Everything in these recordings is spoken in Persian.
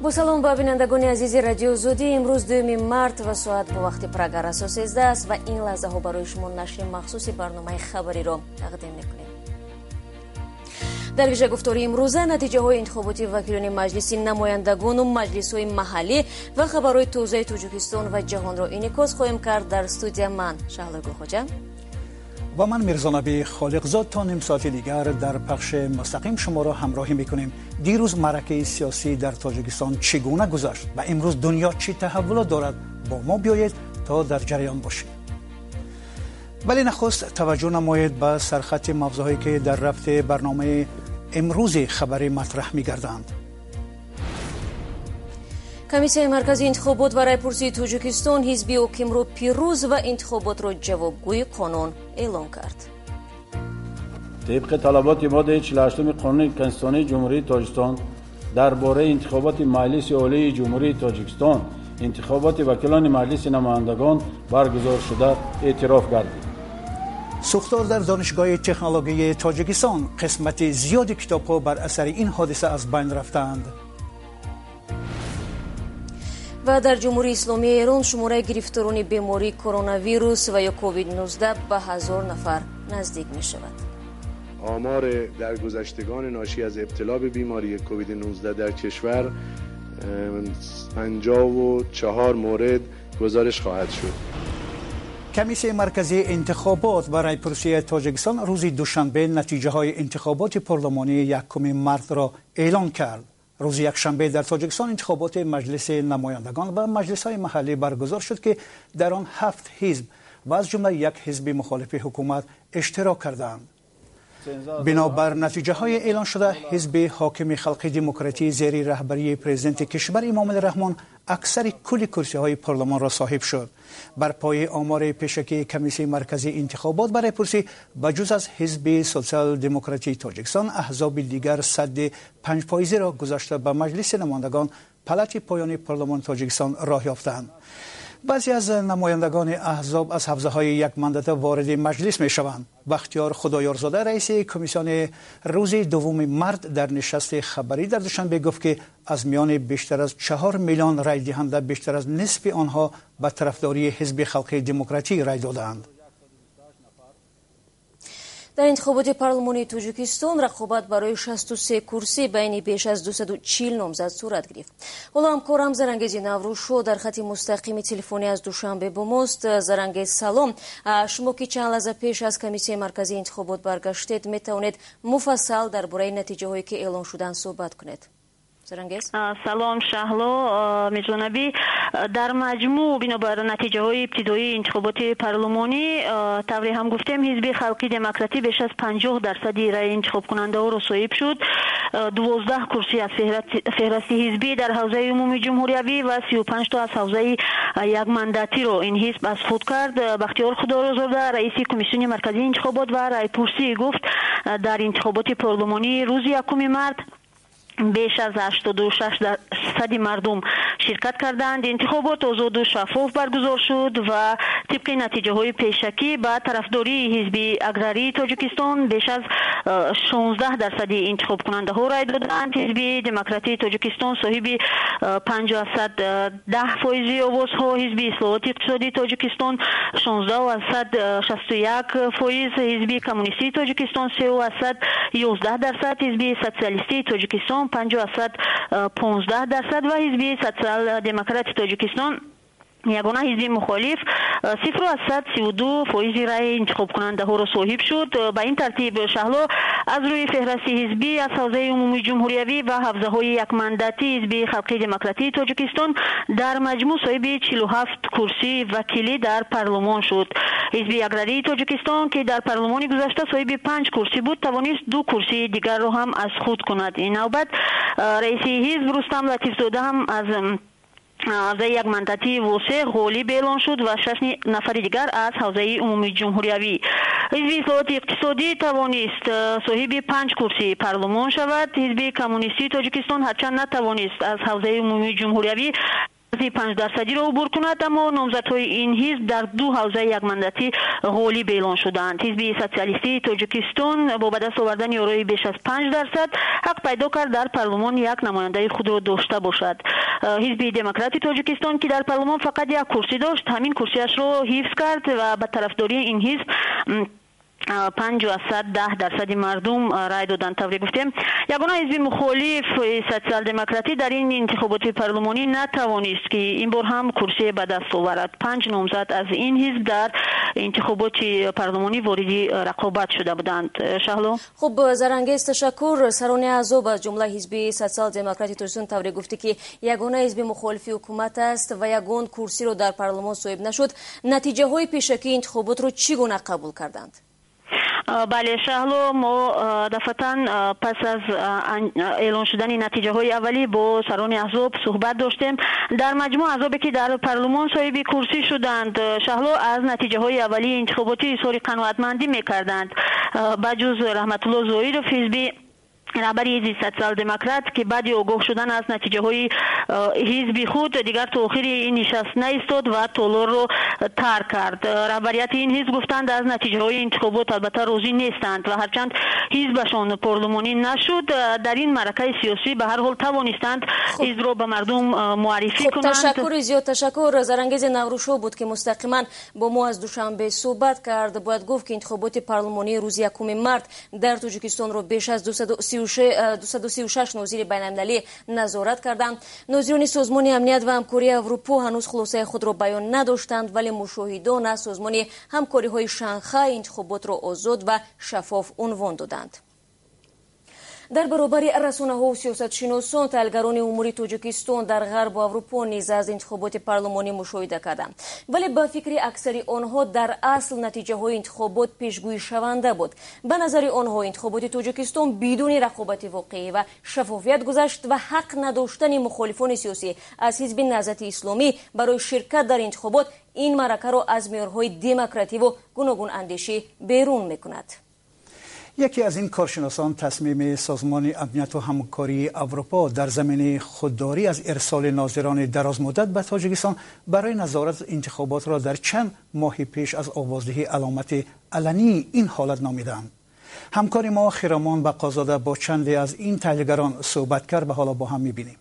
با سلام با بینندگان عزیز رادیو زودی. امروز 2 مارت و ساعت با وقت پرگار اساس 13 است و این لحظه ها برای شما نشر مخصوصی برنامه خبری را تقدیم میکنیم. در ویژه گفتاری امروزه نتیجه های انتخاباتی وکیلان مجلس نمایندگان و مجلس های محلی و خبرهای توزیع تاجیکستان و جهان را انعکاس خواهیم کرد. در استودیو من شهلا گلخوجه و من میرزا نبی خالقزاد تا نیم ساعت دیگر در پخش مستقیم شما را همراهی میکنیم. دیروز معرکه سیاسی در تاجیکستان چگونه گذشت و امروز دنیا چه تحولات دارد؟ با ما بیایید تا در جریان باشید. ولی نخست توجه نمایید به سرخط موضوعی که در رفت برنامه امروز خبری مطرح میگردند. کمیسیون مرکزی انتخابات و رایپرسی تاجیکستان حزب حاکم را پیروز و انتخابات را جوابگوی قانون اعلام کرد. طبق طلبات ماده 48 قانون کنستیتوسیونی جمهوری تاجیکستان درباره انتخابات مجلس عالی جمهوری تاجیکستان انتخابات وکیلان مجلس نمایندگان برگزار شده اعتراف گردید. سوختار در دانشگاه تکنولوژی تاجیکستان قسمت زیاد کتاب‌ها بر اثر این حادثه از بین رفتند. و در جمهوری اسلامی ایران شماره گرفتاران بیماری کرونا ویروس و یا کووید 19 به 1000 نفر نزدیک می شود. آمار درگذشتگان ناشی از ابتلا به بیماری کووید 19 در کشور 54 مورد گزارش خواهد شد. کمیسیون مرکزی انتخابات و رایپرسی تاجیکستان روز دوشنبه نتیجه های انتخابات پارلمانی 1 مارت را اعلان کرد. روز یکشنبه در تاجیکستان انتخابات مجلس نمایندگان و مجلس های محلی برگزار شد که در آن 7 حزب و از جمله 1 حزب مخالف حکومت اشتراک کردند. بنابر نتیجه های اعلان شده حزب حاکم خلق دموکراتی زیر رهبری پرزیدنت کشور امام الرحمن اکثر کل کرسی های پارلمان را صاحب شد. بر پای آمار پیشکی کمیسیون مرکزی انتخابات برای پرسی بجز از حزب سوسیال دموکراتی تاجیکستان احزاب دیگر صد 5% را گذاشته به مجلس نمایندگان پلات پایانی پارلمان تاجیکستان راه یافتند. بعضی از نمایندگان احزاب از حوزه‌های 1 ماندات وارد مجلس می‌شوند. بختیار خدایارزاده رئیس کمیسیون روز 2 مارت در نشست خبری در دوشنبه گفت که از میان بیشتر از 4 میلیون رای دهنده بیشتر از نصف آنها به طرفداری حزب خلق دموکراتی رای دادند. در انتخابات پارلمانی تاجیکستان رقابت برای 63 کرسی بین بیش از 240 نامزد صورت گرفت. حالا همکارم زرنگیز نوروشو در خط مستقیم تلفنی از دوشنبه با ماست. زرنگیز سلام. شما که چند لحظه پیش از کمیسیون مرکزی انتخابات برگشتید میتوانید مفصل درباره نتیجه هایی که اعلان شدن صحبت کنید. سلام شهلا میرزانبی. در مجموع بنابر نتیجه های ابتدایی انتخابات پارلمانی طوری هم گفتیم حزب خلق دموکراتی بیش از 50% رای انتخاب کننده ها را صاحب شد. 12 کرسی از فهرست حزبی در حوزه عمومی جمهوری و 35 تا از حوزه 1 مانداتی را این حزب از خود کرد. بختیار خدایارزاده رئیس کمیسیون مرکزی انتخابات و رایپرسی گفت در انتخابات پارلمانی روز 1 مارت بیش از 86% مردم شرکت کردند. انتخابات آزاد و شفاف برگزار شد و طبق نتیجه های پیشکی با طرفداری حزب اگراری تاجیکستان بیش از 16% انتخاب کننده ها رای دادند. حزب دموکراتی تاجیکستان صاحب 510% آواز ها، حزب اصلاحات اقتصادی تاجیکستان 16%، حزب کمونیستی تاجیکستان 3%، 11%، حزب سوسیالیستی تاجیکستان 5% 15% و حزب سوسیال دموکرات تاجیکستان یگانه حزب مخالف 0.32% رای انتخاب کننده ها را صاحب شد. به این ترتیب شهلا از روی فهرست حزبی از حوزه عمومی جمهوری و حوزه های 1 مانداتی حزب خلق دموکراتی تاجیکستان در مجموع صاحب 47 کرسی وکیلی در پارلمان شد. حزب اگراری تاجیکستان که در پارلمان گذشته صاحب 5 کرسی بود توانست 2 کرسی دیگر را هم از خود کند. این نوبت رئیس حزب رستم لطیفزاده هم از حوزه 1 مانداتی وسع غالب اعلان شد و 6 نفر دیگر از حوزه عمومی جمهوری. حزب اصلاحات اقتصادی توانست صاحب 5 کرسی پارلمان شود. حزب کمونیستی تاجیکستان هرچند نتوانست از حوزه عمومی جمهوری 5% را عبور کند، اما نامزدهای این حزب در 2 حوزه یک مانداتی غالب اعلان شدند. حزب سوسیالیستی تاجیکستان با به دست آوردن یاروی بیش از 5% حق پیدا کرد در پارلمان یک نماینده خود را داشته باشد. حزب دموکرات تاجیکستان که در پارلمان فقط یک کرسی داشت، همین کرسیش را حفظ کرد و به طرفداری این حزب 5% مردم رای دادند. طوری گفتیم یگانه حزب مخالف سوسیال دموکراتی در این انتخابات پارلمانی نتوانست که این بار هم کرسی به دست آورد. 5 نامزد از این حزب در انتخابات پارلمانی وارد رقابت شده بودند. شهلا خب زرنگیز تشکر. سران اعضا از جمله حزب سوسیال دموکراتی تاجیکستان طوری گفته که یگانه حزب مخالف حکومت است و یگان کرسی رو در پارلمان صاحب نشد. نتیجه های پیشکی انتخابات رو چگونه قبول کردند؟ بله شهلو، ما دفعتا پس از اعلان شدن نتیجه های اولی با سران احزاب صحبت داشتیم. در مجموع احزابی که در پارلمان صاحب کرسی شدند شهلو از نتیجه های اولی انتخاباتی اظهار قناعتمندی میکردند. بجز رحمت الله ظاهرов حزب رهبر حزب سوسیال دموکرات که بعد آگاه شدن از نتیجه های حزب خود دیگر تا آخر این نشست نایستاد و تالار رو ترک کرد. رهبریت این حزب گفتند از نتیجه های انتخابات البته راضی نیستند و هرچند حزبشان پارلمانی نشد، در این معرکه سیاسی به هر حال توانستند حزب را به مردم معرفی کنند. تشکر، زیاد تشکر. زرنگیز نوروشو بود که مستقیما با ما از دوشنبه صحبت کرد. باید گفت که انتخابات پارلمانی روز 1 مارت در تاجیکستان رو بیش از 236 ناظر بین‌المللی نظارت کردند. ناظران سازمان امنیت و همکاری اروپا هنوز خلاصه خود را بیان نداشتند، ولی مشاهدان از سازمان همکاری‌های شانگهای انتخابات را آزاد و شفاف عنوان دادند. در برابر رسانه‌ها و سیاستشناسان، تحلیلگران امور تاجیکستان در غرب اروپا نیز از انتخابات پارلمانی مشاهده کردند، ولی به فکر اکثر آنها در اصل نتیجه های انتخابات پیشگویی شونده بود. به نظر آنها انتخابات تاجیکستان بدون رقابت واقعی و شفافیت گذشت و حق نداشتن مخالفان سیاسی از حزب نهضت اسلامی برای شرکت در انتخابات این معرکه را از معیارهای دموکراسی و گوناگون اندیشی بیرون می‌کند. یکی از این کارشناسان تصمیم سازمان امنیت و همکاری اروپا در زمینه خودداری از ارسال ناظران درازمدت به تاجیکستان برای نظارت انتخابات را در چند ماه پیش از آوازدهی علامت علنی این حالت نامیدند. همکار ما خیرامان بقازاده با چندی از این تحلیلگران صحبت کرد و حالا با هم می‌بینیم.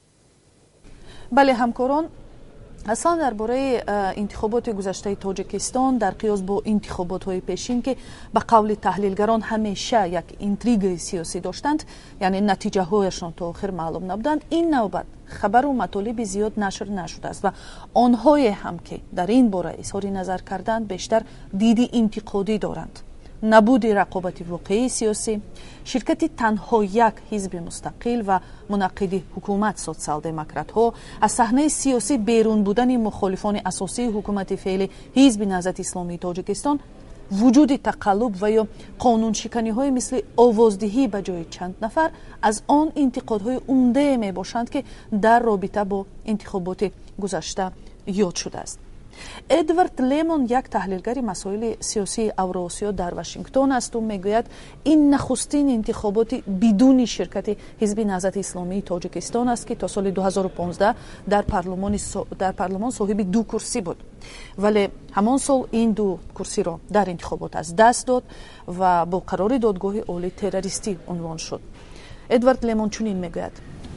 بله همکاران، اصلا درباره انتخابات گذشته تاجیکستان در قیاس با انتخابات‌های پیشین که به قول تحلیلگران همیشه یک اینتریگ سیاسی داشتند، یعنی نتیجه هایشان تا آخر معلوم نبودند، این نوبت خبر و مطالب زیاد نشر نشده است و آنهای هم که در این باره اظهار نظر کردند بیشتر دیدی انتقادی دارند. نبود رقابت واقعی سیاسی، شرکت تنها یک حزب مستقل و منعقد حکومت سوسیال دموکرات ها از صحنه سیاسی بیرون بودن مخالفان اساسی حکومت فعلی حزب نهضت اسلامی تاجیکستان، وجود تقلب و یا قانون شکنی های مثل آوازدهی به جای چند نفر از آن انتقادهای عمده می باشند که در رابطه با انتخابات گذشته یاد شده است. ادوارد لیمون یک تحلیلگر مسائل سیاسی اوراسیا در واشنگتن است و میگوید این نخستین انتخابات بدون شرکت حزب نهضت اسلامی تاجیکستان است که تا سال 2015 در پارلمان صاحب 2 کرسی بود، ولی همان سال این 2 کرسی را در انتخابات از دست داد و با قرار دادگاه عالی تروریستی عنوان شد. ادوارد لیمون چنین میگوید: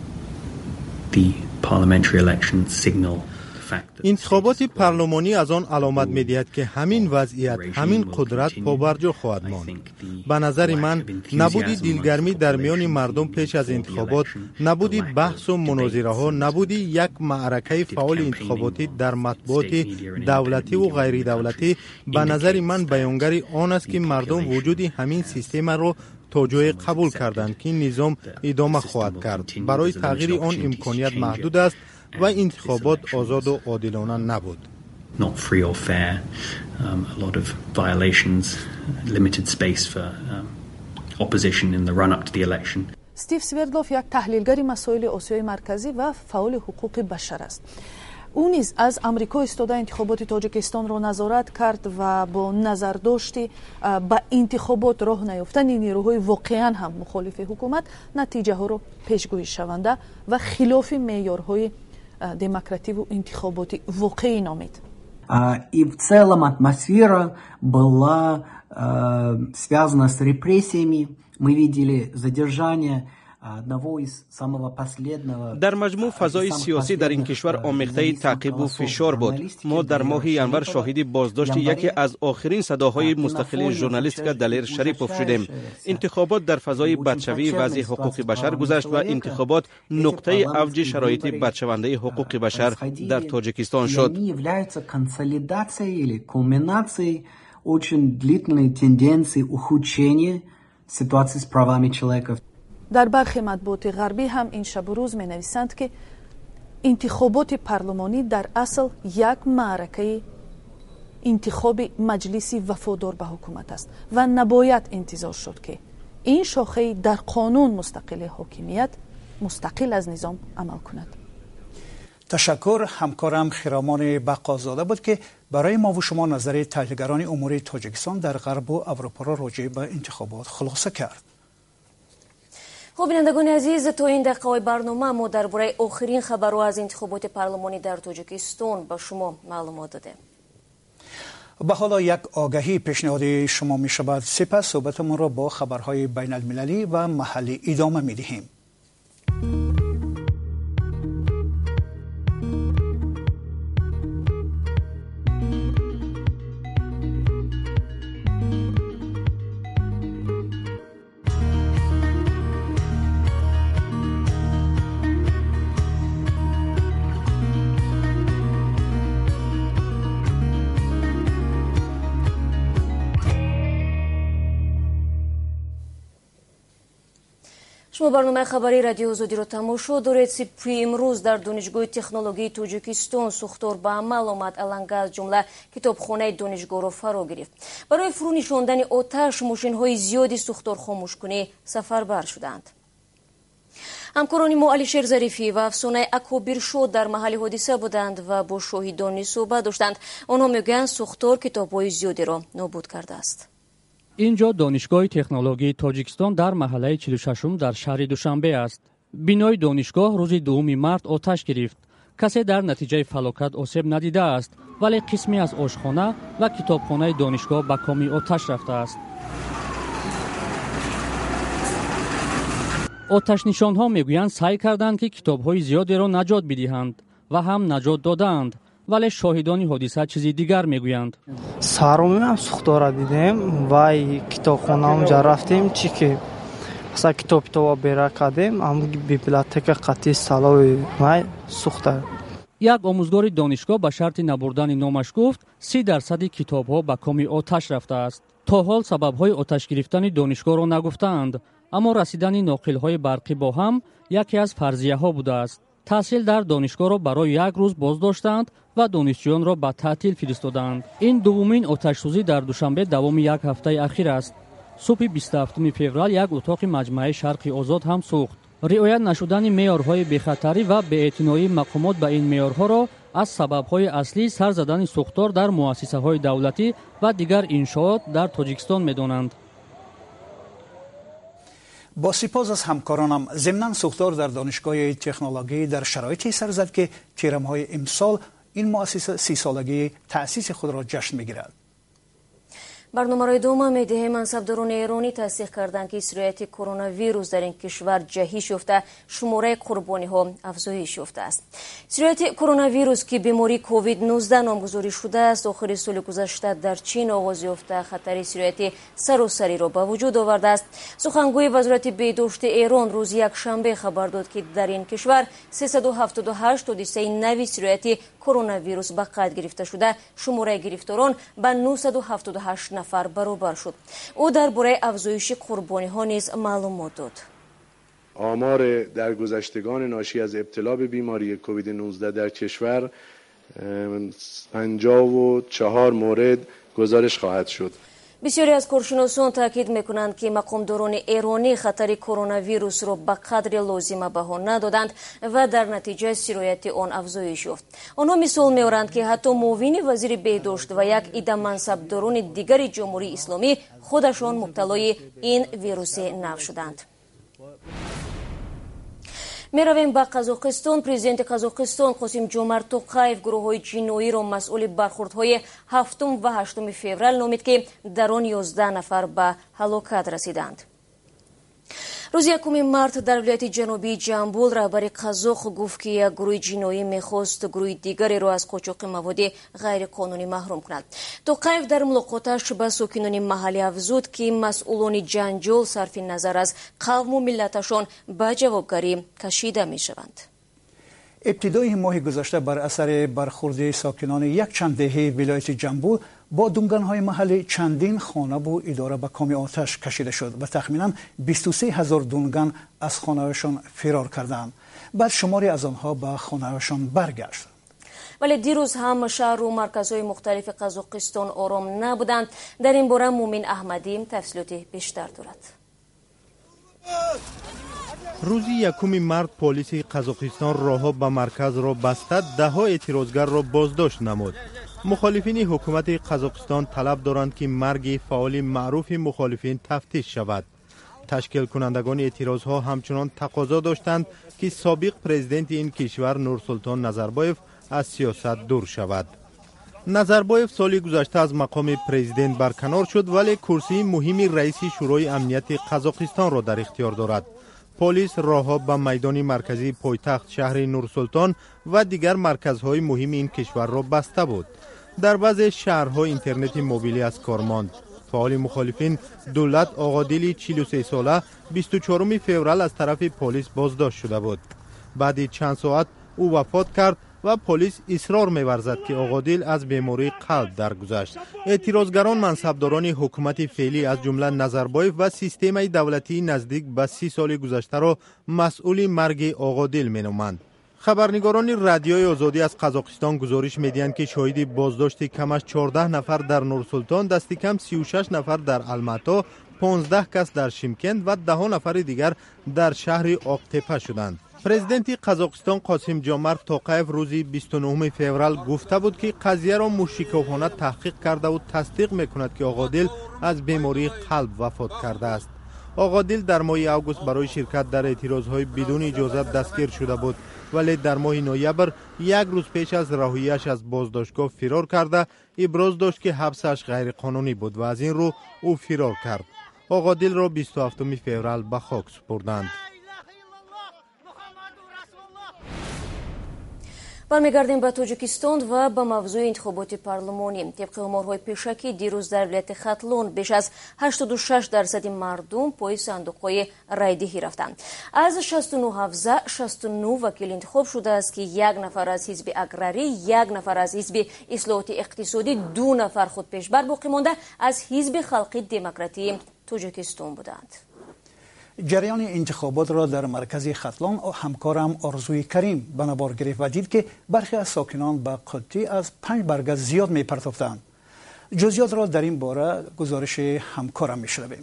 The parliamentary elections signal انتخابات پارلمانی از آن علامت می‌دهد که همین وضعیت، همین قدرت پابرجا خواهد ماند. به نظر من نبودی دلگرمی در میان مردم پیش از انتخابات، نبودی بحث و مناظره ها، نبودی یک معرکه فعال انتخاباتی در مطبوعات دولتی و غیر دولتی، به نظر من بیانگر آن است که مردم وجود همین سیستم را تا جای قبول کردند که نظام ادامه خواهد کرد. برای تغییر آن امکانیت محدود است و انتخابات آزاد و عادلانه نبود. Not free or fair, a lot of violations, limited space for opposition in the run-up to the election. استیو سوردلوف یک تحلیلگر مسائل آسیای مرکزی و فعال حقوق بشر است. او نیز از آمریکا ایستاده انتخابات تاجیکستان را نظارت کرد و با نظر داشتی به انتخابات راه نیافتن نیروهای واقعا هم مخالف حکومت نتیجه ها را پیشگویی شونده و خلاف معیارهای демокративу интихоботи воқеӣ номид. И в целом атмосфера была связана с репрессиями. Мы видели задержание одного из самого последнего. در مجموع فضای سیاسی در این کشور آمیخته تعقیب و فشار بود. ما در ماه ینور شاهد بازداشت یکی از آخرین صداهای مستقل ژورنالیست دلیر شریپوف شدیم. انتخابات در فضای بدشوی وضع حقوق بشر گذشت و انتخابات نقطه اوج شرایط بدشونده حقوق بشر در تاجیکستان شد. являются консолидацией или кульминацией очень длительной тенденции ухудшения ситуации с правами человека. در برخی مطبوعات غربی هم این شب و روز می نویسند که انتخابات پارلمانی در اصل یک معرکه انتخاب مجلسی وفادار به حکومت است و نباید انتظار شد که این شاخه در قانون مستقل حاکمیت مستقل از نظام عمل کند. تشکر. همکارم خرامان بقازاده بود که برای ما و شما نظر تحلیلگران امور تاجیکستان در غرب و اروپا را راجع به انتخابات خلاصه کرد. خب بینندگان عزیز، تا این دقیقه برنامه ما درباره آخرین خبرها از انتخابات پارلمانی در تاجیکستان به شما معلومات دادیم. به حالا یک آگهی پیشنهاد شما می شود. سپس صحبتمون را با خبرهای بین المللی و محلی ادامه می دهیم. شما برنامه خبری رادیو آزادی را تماشا دارید. صبح امروز در دانشگاه تکنولوژی تاجیکستان سوختار به عمل آمد. علنگه از جمله کتابخانه دانشگاه را فرا گرفت. برای فرو نشاندن آتش ماشین‌های زیادی سوختار خاموشکنی سفربر شدند. همکاران ما علیشیر ظریفی و افسانه اکابرشاد در محل حادثه بودند و با شاهدان صحبت داشتند. آنها میگویند سوختار کتاب‌های زیادی را نابود کرده است. اینجا دانشگاه تکنولوژی تاجیکستان در محله 46 در شهر دوشنبه است. بینای دانشگاه روز 2 مارت آتش گرفت. کسی در نتیجه فلاکت آسیب ندیده است، ولی قسمی از آشخانه و کتابخانه دانشگاه به کام آتش رفته است. آتش نشان‌ها میگویند سعی کردند که کتاب‌های زیادی را نجات بدهند و هم نجات دادند. ولی شاهدان حادثه چیزی دیگر میگویند. سرم هم سوختار دیدیم و کتابخانه هم جا رفتیم چی که مثلا کتاب بیرا کردیم اما بیبلیوتک قطعی سالای ما سوخته. یک آموزگار دانشگاه به شرط نبردن نامش گفت 30% کتاب‌ها به کام آتش رفته است. تا حال سبب‌های آتش گرفتن دانشگاه را نگفتند، اما رسیدن ناقل‌های برقی با هم یکی از فرضیه‌ها بوده است. تحصیل در دانشگاه را برای یک روز بازداشتند و دانشجویان را به تعطیل فرستادند. این دومین آتش‌سوزی در دوشنبه دوام یک هفته اخیر است. صبح 27 فوریه یک اتاق مجمع شرق آزاد هم سوخت. رعایت نشدن معیارهای بی‌خطری و بی‌اعتنایی مقامات به این معیارها را از سبب‌های اصلی سر زدن سوختار در مؤسسه‌های دولتی و دیگر انشاءات در تاجیکستان می‌دانند. با سپاس از همکارانم. ضمناً سوختار در دانشگاه تکنولوژی در شرایطی سر زد که تیرم‌های امسال این مؤسسه 30 سالگی تأسیس خود را جشن می‌گیرد. برنامه را ادامه می‌دهیم. منصبداران ایرانی تصدیق کردند که سرایت کرونا ویروس در این کشور جهش یافته، شماره قربانی‌ها افزایش یافته است. سرایت کرونا ویروس که بیماری کووید 19 نامگذاری شده است، آخر سال گذشته در چین آغاز یافته، خطر سرایت سراسری را به وجود آورده است. سخنگوی وزارت بهداشت ایران روز یکشنبه خبر داد که در این کشور 378 حادثه نوی سرایت کرونا ویروس به قید گرفته شده، شماره گرفتاران به 978 نفر برابر شد. او درباره افزایش قربانی‌ها نیز معلومات داد. آمار درگذشتگان ناشی از ابتلا به بیماری کووید 19 در کشور 54 مورد گزارش خواهد شد. بسیاری از کارشناسان تاکید میکنند که مقامداران ایرانی خطر کرونا ویروس را به قدر لازم بها ندادند و در نتیجه سرایت آن افزایش یافت. آنها مثال میارند که حتی معاون وزیر بهداشت و یک عده منصبداران دیگر جمهوری اسلامی خودشان مبتلای این ویروس نو شدند. меравем ба қазоқистон. Президенти қазоқистон Қосим Ҷомарт Тоқаев гурӯҳҳои ҷиноиро масъули бархурдҳои 7 ва 8 феврал номид, ки дар он 11 нафар ба ҳалокат расиданд. рӯзи 1 март дар вилояти ҷанубии Ҷамбул раҳбари қазоқ гуфт, ки як гурӯҳи ҷиноӣ мехост гурӯҳи дигареро аз қочоқи маводи ғайриқонунӣ маҳрум кунад. Тоқаев дар мулоқоташ ба сокинони маҳаллӣ афзуд, ки масъулони ҷанҷол сарфи назар аз қавму миллаташон ба ҷавобгарӣ кашида мешаванд. ابتدای ماه گذشته بر اثر برخورد ساکنان یک چند دهه ولایت جنبول با دونگان‌های محلی چندین خانه و اداره به کام آتش کشیده شد و تخمینا 23,000 دونگان از خانه‌هایشان فرار کردند. بعد شماری از آنها به خانه‌هایشان برگشتند. ولی دیروز هم شهر و مرکزهای مختلف قزاقستان آرام نبودند. در این باره مومن احمدی تفصیلات بیشتر دارد. روزی 1 مارت پلیس قزاقستان راهها به مرکز را بسته، ده‌ها اعتراضگر را بازداشت نمود. مخالفین حکومت قزاقستان طلب دارند که مرگ فعال معروف مخالفین تفتیش شود. تشکیل کنندگان اعتراضها همچنان تقاضا داشتند که سابق پرزیدنت این کشور نورسلطان نظربایف از سیاست دور شود. نظربایف سال گذشته از مقام پرزیدنت برکنار شد، ولی کرسی مهمی رئیس شورای امنیت قزاقستان را در اختیار دارد. پلیس راهها به میدان مرکزی پایتخت شهر نورسلطان و دیگر مرکزهای مهم این کشور را بسته بود. در بعضی شهرها اینترنت موبیلی از کار ماند. فعال مخالفین دولت آقادیلی 43 ساله 24 فوریه از طرف پلیس بازداشت شده بود. بعد چند ساعت او وفات کرد و پلیس اصرار می‌ورزد که آقادیل از بیماری قلب درگذشت. اعتراضگران منصبداران حکومت فعلی از جمله نظربایف و سیستم دولتی نزدیک به 30 سال گذشته را مسئول مرگ آقادیل می‌نامند. خبرنگاران رادیوی آزادی از قزاقستان گزارش می‌دهند که شاهد بازداشت کمش 14 نفر در نورسلطان، دست کم 36 نفر در الماتا، 15 کس در شیمکند و 10 نفر دیگر در شهر آقتپه شدند. پرزیدنت قزاقستان قاسم جمارت توقایف روزی 29 فوریه گفته بود که قضیه را موشکافانه تحقیق کرده و تصدیق میکند که آقادیل از بیماری قلب وفات کرده است. آقادیل در ماه اوگوست برای شرکت در اعتراضهای بدون اجازت دستگیر شده بود، ولی در ماه نوامبر یک روز پیش از رهایی‌اش از بازداشتگاه فرار کرده ابراز داشت که حبسش غیر قانونی بود و از این رو او فرار کرد. آقادیل را 27 فوریه به خاک سپردند. برمیگردیم به تاجیکستان و به موضوع انتخابات پارلمانی. طبق آمارهای پیشکی دیروز در ولایت ختلون بیش از 86% مردم پای صندوق‌های رایدهی رفتند. از 69 حوزه 69 وکیل انتخاب شده است که 1 نفر از حزب اگراری، 1 نفر از حزب اصلاحات اقتصادی، 2 نفر خود پیشبر باقی مانده از حزب خلقی دموکراتی تاجیکستان بودند. جریان انتخابات را در مرکز ختلان همکارم آرزوی کریم به نوار گرفت و دید که برخی از ساکنان به قطعی از 5 برگه زیاد می پرداختند. جزئیات را در این باره گزارش همکارم میشنویم.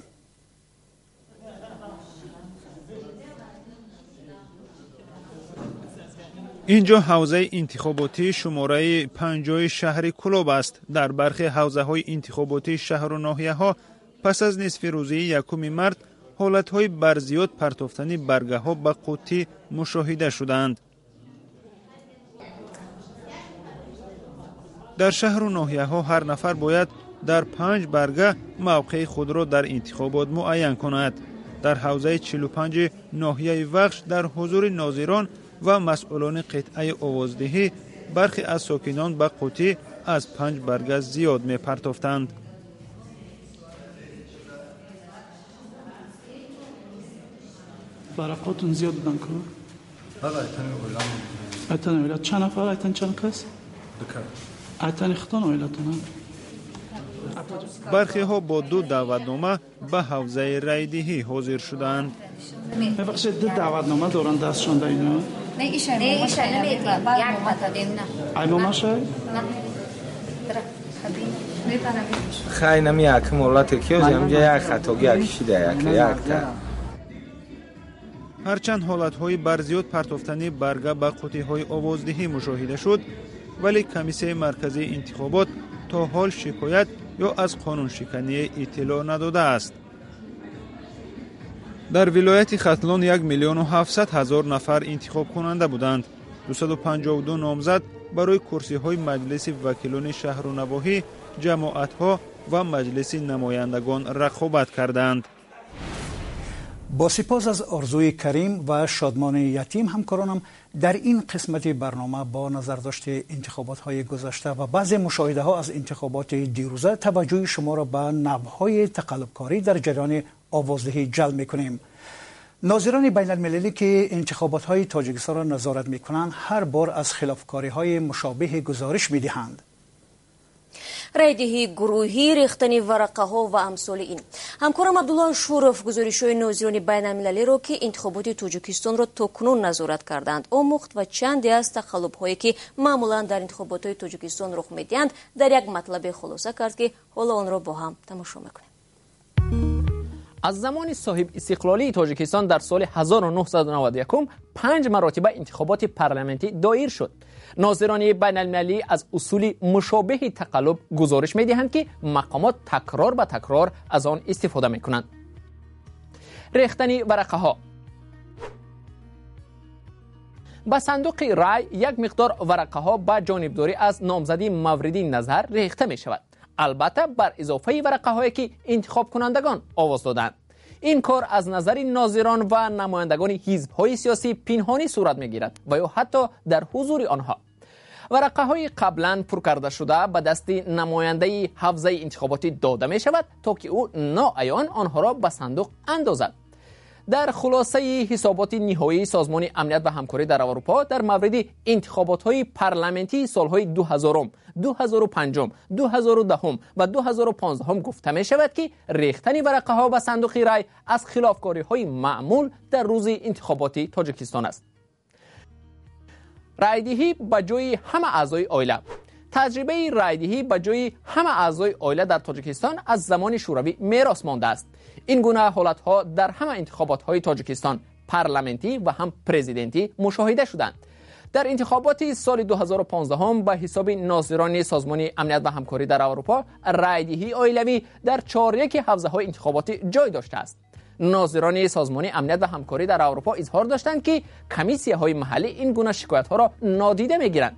اینجا حوزه انتخاباتی شماره 50 شهر کلوب است. در برخی حوزه های انتخاباتی شهر و ناحیه ها پس از نصف روزی 1 مارت حالت‌های برزیاد پرتافتنی برگه‌ها به قطعی مشاهده شدند. در شهر و ناحیه‌ها هر نفر باید در 5 برگه موقع خود را در انتخابات معین کند. در حوزه 45 ناحیه وخش در حضور ناظران و مسئولان قطعه آوازدهی برخی از ساکنان به قطعی از 5 برگه زیاد می‌پرداختند. برقاتون زیاد بودن که؟ بله ایتن اولاد چند نفر؟ ایتن چند کس؟ ایتن اختان اولادتون؟ برخی ها با 2 دعوتنامه به حوزه رایدهی حاضر شدند. ببخشید 2 دعوتنامه دارن دستشان در اینو؟ نه ایشان نمیتونن یک متدیم نه ای ماما شای؟ نه خیلی نمی اکم اولاد کیوز همجا یک خطاگی اکشیده یک تا هرچند حالت‌های برزیاد پرتافتنی برگه به قطعه‌های آوازدهی مشاهده شد، ولی کمیسیون مرکزی انتخابات تا حال شکایت یا از قانون شکنی اطلاع نداده است. در ولایت ختلان 1,700,000 نفر انتخاب کننده بودند. 252 نامزد برای کرسی های مجلس وکیلان شهر و نواحی، جماعت ها و مجلس نمایندگان رقابت کردند. با سپاس از آرزوی کریم و شادمان یتیم، همکارانم در این قسمت برنامه با نظرداشت انتخابات های گذشته و بعضی مشاهده ها از انتخابات دیروزه توجه شما را به نوع‌های تقلبکاری در جریان آوازدهی جلب می‌کنیم. ناظران بین المللی که انتخابات های تاجیکستان را نظارت می‌کنند هر بار از خلافکاری های مشابه گزارش می‌دهند. رایدهی گروهی، ریختن ورقه ها و امثال این. همکارم عبدالله شورف گزارش‌های ناظران بین المللی را که انتخابات تاجیکستان را تاکنون نظارت کردند آموخت و چندی از تقلب‌هایی که معمولاً در انتخابات تاجیکستان رخ می‌دهند در یک مطلب خلاصه کرد که حالا آن را با هم تماشا می‌کنیم. از زمان صاحب استقلالی تاجیکستان در سال 1991 5 مراتبه انتخابات پارلمانتی دایر شد. ناظران بین المللی از اصول مشابه تقلب گزارش می دهند که مقامات تکرار به تکرار از آن استفاده می کنند. ریختن ورقه ها. با صندوق رای یک مقدار ورقه ها با جانبداری از نامزدی مورد نظر ریخته می شود. البته بر اضافه ورقه هایی که انتخاب کنندگان آواز دادند. این کار از نظر ناظران و نمایندگان حزب های سیاسی پنهانی صورت می گیرد و یا حتی در حضور آنها. ورقه های قبلا پر کرده شده به دست نماینده حوزه انتخاباتی داده می شود تا که او ناعیان آنها را به صندوق اندازد. در خلاصه حسابات نهایی سازمان امنیت و همکاری در اروپا در مورد انتخابات‌های پارلمانتی سال‌های 2000، 2005، 2010 و 2015 گفته می شود که ریختن ورقه‌ها به صندوق رای از خلافکاری‌های معمول در روز انتخابات تاجیکستان است. رایدهی به جای همه اعضای عائله. تجربه رایدهی به جای همه اعضای عائله در تاجیکستان از زمان شوروی میراث مانده است. این گونه حالت‌ها در همه انتخابات‌های تاجیکستان پارلمانتی و هم پرزیدنتی مشاهده شدند. در انتخابات سال 2015 به حساب ناظران سازمان امنیت و همکاری در اروپا رایدهی عائلوی در 4-1 حوزه‌های انتخاباتی جای داشته است. ناظران سازمان امنیت و همکاری در اروپا اظهار داشتند که کمیسی‌های محلی این گونه شکایت‌ها را نادیده می‌گیرند.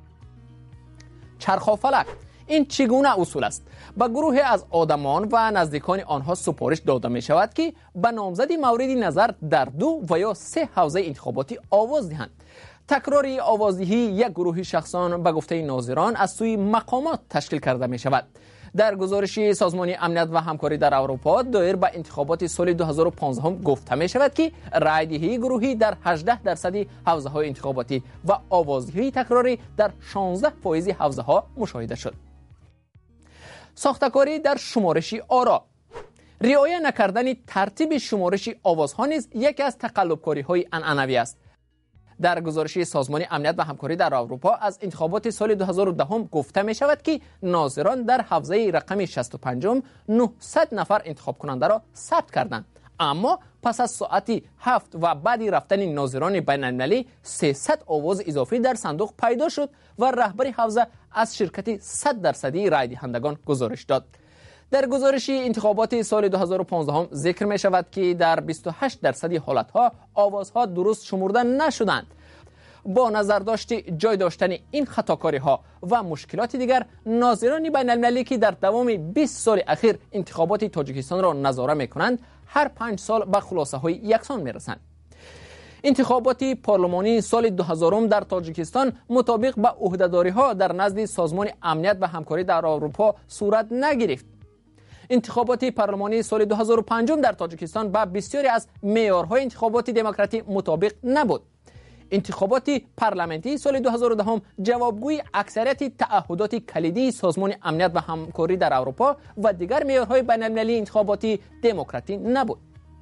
چرخافلک. این چگونه اصول است؟ به گروه از آدمان و نزدیکان آنها سفارش داده می شود که به نامزدی مورد نظر در 2 و یا 3 حوزه انتخاباتی آواز دهند. تکرار آوازدهی یک گروه شخصان به گفته ناظران از سوی مقامات تشکیل کرده می شود. در گزارش سازمان امنیت و همکاری در اروپا دایر به انتخابات سال 2015 گفته می شود که رایدهی گروهی در 18% حوزه های انتخاباتی و آوازدهی تکراری در 16% حوزه ها مشاهده شد. ساختکاری در شمارش آرا. رعایت نکردن ترتیب شمارش آوازها نیز یکی از تقلبکاری های عنعنوی است. در گزارش سازمان امنیت و همکاری در اروپا از انتخابات سال 2010 گفته می شود که ناظران در حوزه رقم 65 900 نفر انتخاب کننده را ثبت کردند، اما پس از ساعتی 7 و بعد رفتن ناظران بین المللی 300 آواز اضافی در صندوق پیدا شد و رهبر حوزه از شرکت 100% رای دهندگان گزارش داد. در گزارش انتخابات سال 2015 ذکر می شود که در 28% حالتها آوازها درست شمرده نشدند. با نظرداشت جای داشتن این خطاکاری ها و مشکلات دیگر، ناظران بین المللی که در دوام 20 سال اخیر انتخابات تاجیکستان را نظاره می کنند هر 5 سال به خلاصه های یکسان می رسند. انتخابات پارلمانی سال 2000 در تاجیکستان مطابق با عهده‌داری ها در نزد سازمان امنیت و همکاری در اروپا صورت نگرفت. انتخابات پارلمانی سال 2005 در تاجیکستان با بسیاری از معیارهای انتخابات دموکراتی مطابق نبود. انتخابات پارلمانتی سال 2010 جوابگوی اکثریت تعهدات کلیدی سازمان امنیت و همکاری در اروپا و دیگر معیارهای بین‌المللی انتخاباتی دموکراتی نبود.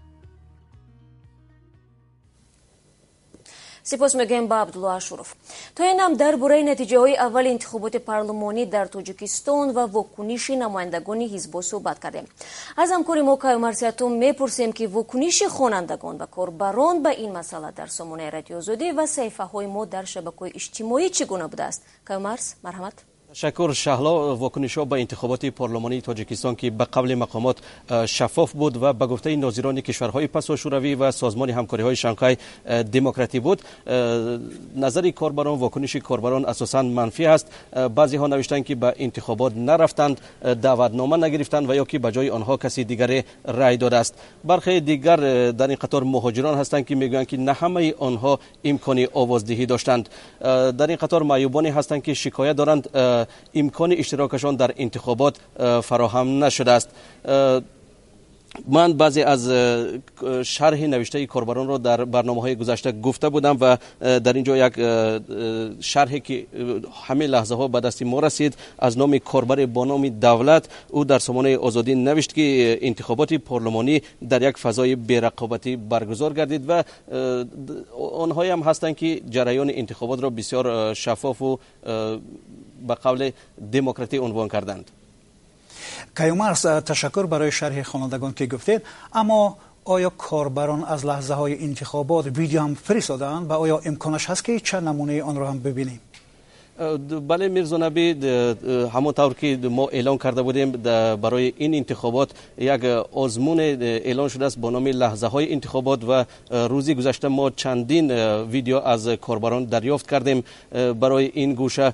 سپاس میگم با عبدالله اشرف. تا این هم درباره نتیجه های اول انتخابات پارلمانی در تاجیکستان و واکنش نمایندگان حزب صحبت کردیم. از همکار ما کیومرث یتوم میپرسیم که واکنش خوانندگان و کاربران به این مسئله در سامانه رادیو آزادی و صفحه های ما در شبکه‌های اجتماعی چگونه بوده است؟ کیومرث، مرحمت. تشکر. شهلا واکنش‌ها به انتخابات پارلمانی تاجیکستان که به قول مقامات شفاف بود و به گفته ناظران کشورهای پسا شوروی و سازمان همکاری‌های شانگهای دموکراتی بود، نظر کاربران، واکنش کاربران اساساً منفی است. بعضی ها نوشتند که به انتخابات نرفتند، دعوتنامه نگرفتند و یا که به جای آنها کسی دیگر رای داده است. برخی دیگر در این قطار مهاجران هستند که میگویند که نه همه آنها امکان آوازدهی داشتند. در این قطار معیوبانی هستند که شکایت دارند امکان اشتراکشان در انتخابات فراهم نشده است. من بعضی از شرح نوشته کاربران را در برنامه‌های گذشته گفته بودم و در اینجا یک شرحی که همه لحظه ها به دست ما رسید از نام کاربر با نام دولت، او در سامانه آزادی نوشت که انتخابات پارلمانی در یک فضای بی‌رقابتی برگزار گردید و آنهایی هم هستند که جریان انتخابات را بسیار شفاف و به قول دموکراتی عنوان کردند. کیومرث، تشکر برای شرح خوانندگان که گفتید. اما آیا کاربران از لحظه های انتخابات ویدیو هم فرستادند و آیا امکانش هست که چند نمونه آن را هم ببینیم؟ بله میرزا نبی، همونطور که ما اعلان کرده بودیم برای این انتخابات یک آزمون اعلان شده است با نام لحظه های انتخابات و روزی گذشته ما چندین ویدیو از کاربران دریافت کردیم برای این گوشه.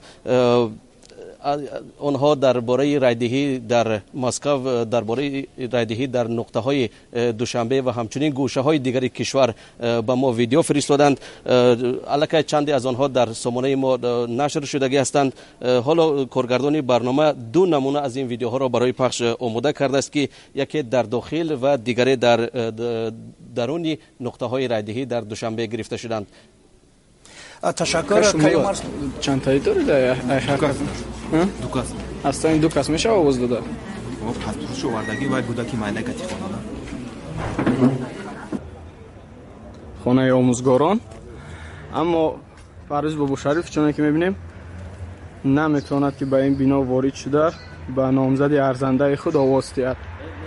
آنها درباره رایدهی در مسکو، درباره رایدهی در نقطه های دوشنبه و همچنین گوشه های دیگر کشور به ما ویدیو فرستادند. البته چندی از آنها در سامانه ما نشر شدگی هستند. حالا کارگردان برنامه دو نمونه از این ویدیوها را برای پخش آماده کرده است که یکی در داخل و دیگری در درون نقطه های رایدهی در دوشنبه گرفته شدند. تشکر. کیومرث چند تایی دارید؟ دو کس. اصلا این دو کس میشه آواز داده؟ پاسپورتش آوردگی باید بوده که معنی کتی خانه آموزگاران. اما پرویز بابو شریف چون که میبینیم نمیتواند که به این بنا وارد شده به نامزد ارزنده خود آواز دهد.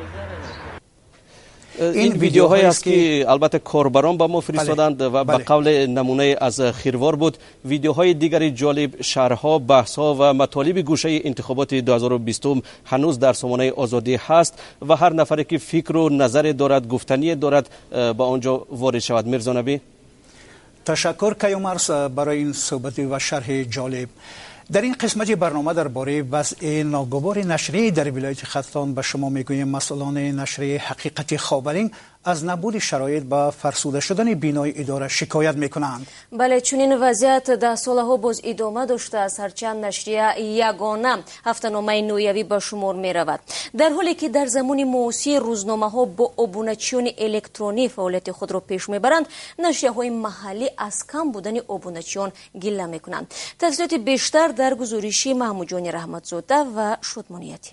این ویدیوهایی است که البته کاربران به ما فرستادند و به قول نمونه از خیروار بود. ویدیوهای دیگری جالب، شرح‌ها، بحث‌ها و مطالب گوشه انتخابات 2020 هنوز در سامانه آزادی هست و هر نفری که فکر و نظر دارد، گفتنی دارد به آنجا وارد شود. میرزا نبی. تشکر کیومرث برای این صحبت و شرح جالب. در این قسمت برنامه درباره وضع ناگوار نشریه در ولایت خراسان به شما میگوییم مسئولان نشریه حقیقت خاورین از نبود شرایط به فرسوده شدن بینای اداره شکایت میکنند. بله، چون این وضعیت در سالها باز ادامه داشته است، هرچند نشریه یگانه هفته‌نامه نویوی به شمار می رود، در حالی که در زمان معاصر روزنامه ها با ابونچیون الکترونی فعالیت خود را پیش میبرند، نشریه های محلی از کم بودن ابونچیون گله میکنند. تفصیلات بیشتر در گزارشی محمود جان رحمتزاده و شادمانیتی.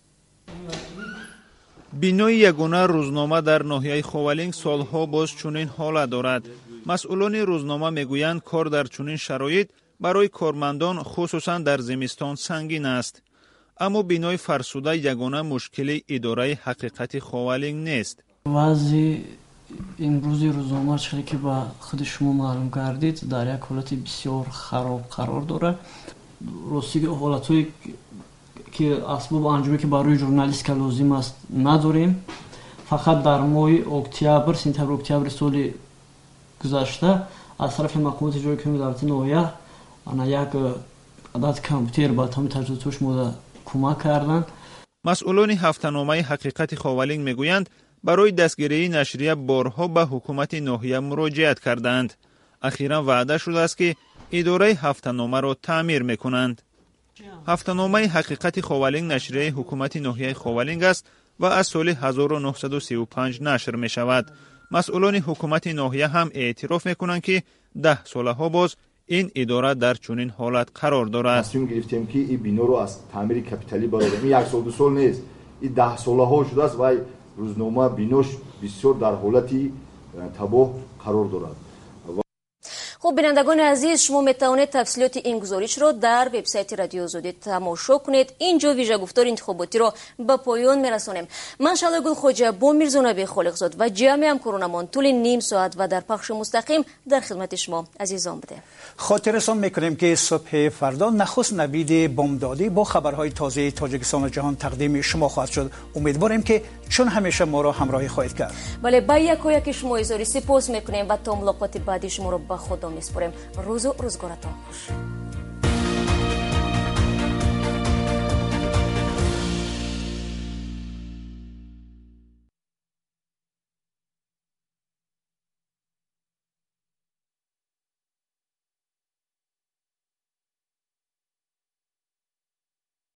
بینای یگانه روزنامه در ناحیه خوالینگ سالها باز چنین حالت دارد. مسئولان روزنامه میگویند کار در چنین شرایط برای کارمندان خصوصا در زمستان سنگین است. اما بینای فرسوده یگانه مشکل اداره حقیقت خوالینگ نیست. وضع امروزی روزنامه چیزی که با خود شما معلوم کردید در یک حالت بسیار خراب قرار داره. راستی حالت‌های که اسباب انجامی که برای ژورنالیست که لازم است نداریم. فقط در ماه اکتبر، سپتامبر اکتبر سال گذشته از طرف مقامات اجرایی کننده دولت ناحیه آن یک عدد کامپیوتر با تمام تجهیزاتش ما کمک کردند. مسئولان هفته‌نامه حقیقت خوالینگ میگویند برای دستگیری نشریه بارها به حکومت ناحیه مراجعت کردند. اخیراً وعده شده است که اداره هفته‌نامه را تعمیر میکنند. هفته‌نامه حقیقت خوالینگ نشریه حکومت ناحیه خوالینگ است و از سال 1935 نشر می شود. مسئولان حکومت ناحیه هم اعتراف میکنند که 10 سالها باز این اداره در چنین حالت قرار دارد. تصمیم گرفتیم که این بنا رو از تعمیر کپیتالی برداریم. این 1 سال 2 سال نیست، این 10 سالها شده است و روزنامه بیناش بسیار در حالتی تباه قرار دارد. خب بینندگان عزیز، شما میتوانید تفصیلات این گزارش رو در وبسایت رادیو آزادی تماشا کنید. اینجا ویژه گفتار انتخاباتی رو به پایان میرسونیم. من شعله گل خوجا با میرزا خالقزاد و جمع همکارانمان طول نیم ساعت و در پخش مستقیم در خدمت شما عزیزان بودیم. خاطرتان میکنیم که صبح فردا نخست نوید بامدادی با خبرهای تازه تاجیکستان و جهان تقدیم شما خواهد شد. امیدواریم که چون همیشه ما را همراهی خواهید کرد. بله، با یک شما اظهار سپاس میکنیم و تا ملاقات بعدی شما را به خدا میسپاریم. روز و روزگارتان خوش.